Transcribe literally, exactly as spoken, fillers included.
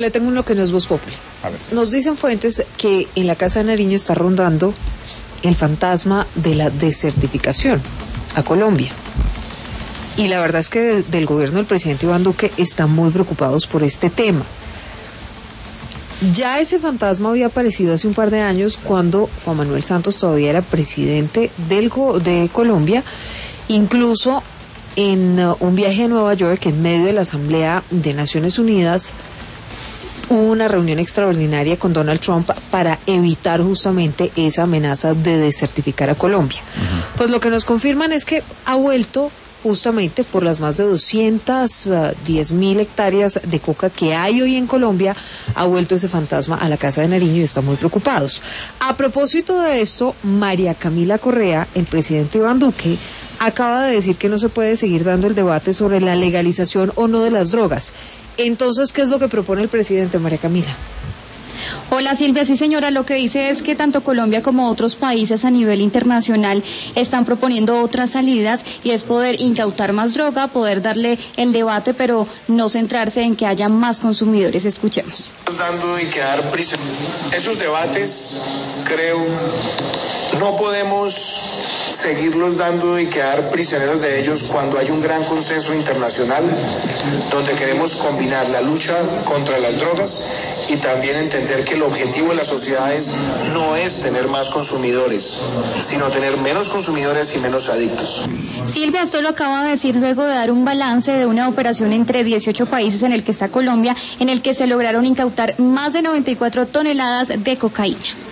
Le tengo uno que no es Voz Populi. Nos dicen fuentes que en la Casa de Nariño está rondando el fantasma de la desertificación a Colombia. Y la verdad es que de, del gobierno del presidente Iván Duque están muy preocupados por este tema. Ya ese fantasma había aparecido hace un par de años cuando Juan Manuel Santos todavía era presidente del go- de Colombia, incluso en uh, un viaje a Nueva York en medio de la Asamblea de Naciones Unidas. Hubo una reunión extraordinaria con Donald Trump para evitar justamente esa amenaza de desertificar a Colombia. Uh-huh. Pues lo que nos confirman es que ha vuelto justamente por las más de doscientas diez mil hectáreas de coca que hay hoy en Colombia, ha vuelto ese fantasma a la Casa de Nariño y están muy preocupados. A propósito de esto, María Camila Correa, el presidente Iván Duque, acaba de decir que no se puede seguir dando el debate sobre la legalización o no de las drogas. Entonces, ¿qué es lo que propone el presidente, María Camila? Hola Silvia, sí señora, lo que dice es que tanto Colombia como otros países a nivel internacional están proponiendo otras salidas y es poder incautar más droga, poder darle el debate, pero no centrarse en que haya más consumidores. Escuchemos. Dando y quedar prisioneros. Esos debates, creo, no podemos seguirlos dando y quedar prisioneros de ellos cuando hay un gran consenso internacional donde queremos combinar la lucha contra las drogas y también entender que el objetivo de las sociedades no es tener más consumidores, sino tener menos consumidores y menos adictos. Silvia, esto lo acaba de decir luego de dar un balance de una operación entre dieciocho países en el que está Colombia, en el que se lograron incautar más de noventa y cuatro toneladas de cocaína.